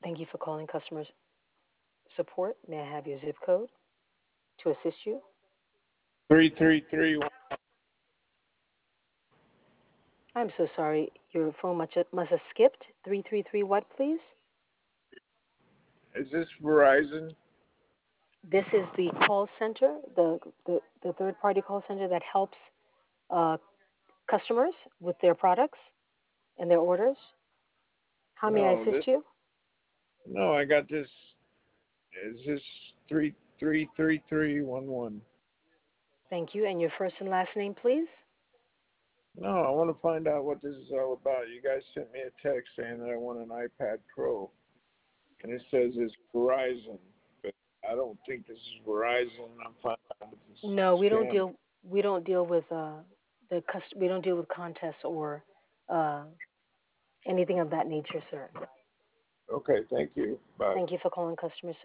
Thank you for calling customer support. May I have your zip code to assist you? 333. I'm so sorry. Your phone must have skipped. 333 what, please? Is this Verizon? This is the call center, the third party call center that helps uh, customers with their products and their orders. How may I No, assist this. you? No, I got this. Is this 33311? Thank you. And your first and last name, please? No, I want to find out what this is all about. You guys sent me a text saying that I want an iPad Pro, and it says it's Verizon, but I don't think this is Verizon. I'm finding out it's No, a scam. we don't deal with we don't deal with contests or uh, anything of that nature, sir. Okay, thank you. Bye. Thank you for calling customer